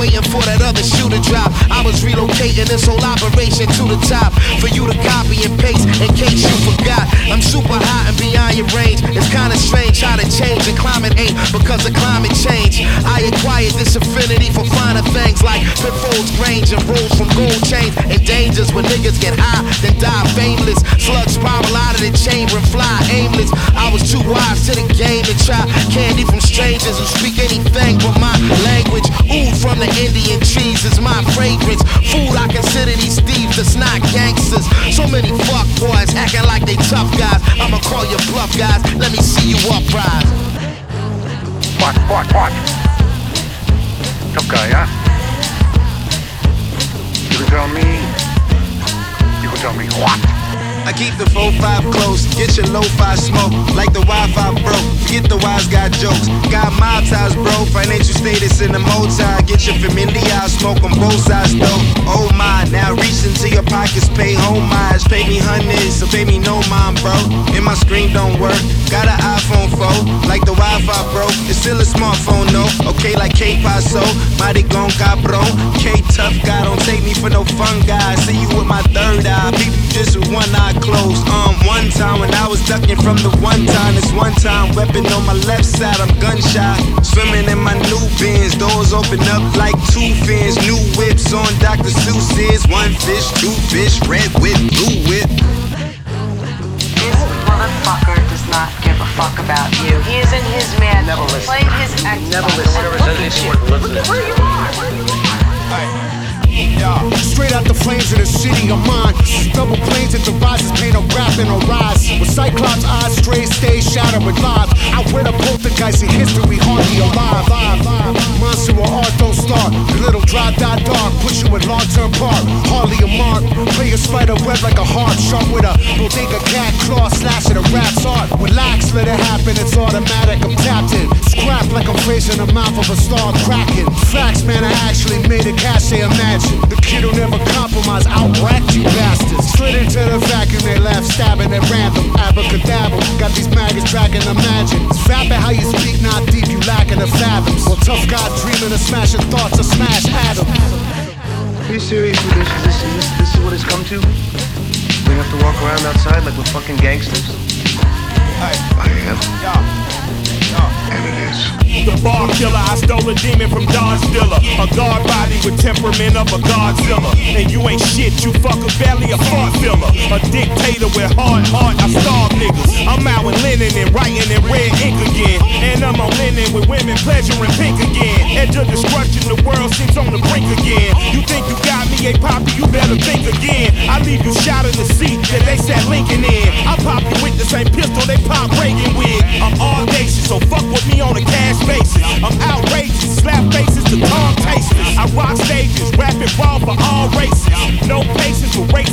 waiting for that other shoe to drop. I was relocating this whole operation to the top for you to copy and paste in case you forgot. I'm super hot and beyond your range. It's kinda strange how to change and climate ain't because of climate change. I acquired this affinity for finer things like pitfalls, range, and rolls from gold chains and dangers when niggas get high, then die fameless. Slugs spiral out of the chamber and fly aimless. I was too wise to the game to try candy from strangers who speak anything but my language. Oud from the Indian trees is my fragrance. Food, I consider these thieves that's not gangsters. So many fuck boys acting like they tough guys. I'ma call you bluff guys. Let me see you uprise. What? Tough guy, huh? You can tell me what? I keep the 4-5 close, get your lo-fi smoke. Like the Wi-Fi broke, forget the wise guy jokes. Got mob ties, bro, financial status in the multi. Get your familiar, smoke on both sides though. Oh my, now reach into your pockets, pay homage. Pay me hundreds, so pay me no mind, bro. And my screen don't work, got an iPhone 4. Like the Wi-Fi broke, it's still a smartphone, no. Okay, like K-Paso, mighty gon' cabron. K-Tough guy, don't take me for no fun guy. See you with my third eye, peep you just with one eye closed. One time when I was ducking from the one time, this one time weapon on my left side, I'm gunshot. Swimming in my new bins, doors open up like two fins. New whips on Dr. Seuss's. One fish, two fish, red whip, blue whip. This motherfucker does not give a fuck about you. He is in his man. Never listen. Playing his Xbox. Never listen. Where you are? Straight out the flames of the city of mine. Double planes at the rises, paint a rap and a rise. With Cyclops eyes, straight stay shadow with live. I wear the poltergeist in history, hardly alive. Monster or art don't start. The little dry dot dark, push you in long-term park. Hardly a mark. Play a spider web like a heart. Sharp with a bodega cat claw, slashing a rap's art. Relax, let it happen, it's automatic. I'm tapped in. Scrap like I'm phrasing the mouth of a star cracking. Facts, man, I actually made a cachet imagine. The kid who never compromise, outracked you bastards. Slid into the vacuum, they left, stabbing at random. Abracadabra, got these maggots dragging imagine. It's vapid how you speak, not deep, you lacking the fathoms. Well, tough guy dreaming of smashing thoughts of smash atoms. Are you serious with this? This is what it's come to? We have to walk around outside like we're fucking gangsters? I am. And it is. The bar killer, I stole a demon from Don Stiller. A guard body with temperament of a Godzilla. And you ain't shit, you fuck a belly, a fart filler. A dictator with hard heart, I starve niggas. I'm out with linen and writing in red ink again. And I'm on linen with women pleasuring pink again. Edge of destruction, the world seems on the brink again. You think you got me, hey poppy, you better think again. I leave you shot in the seat that they sat Lincoln in. I pop you with the same pistol they pop Reagan with. I'm audacious, so fuck with me on a cash basis. I'm outrageous, slap faces to tongue tasters. I rock stages, rapping raw for all races. No patience for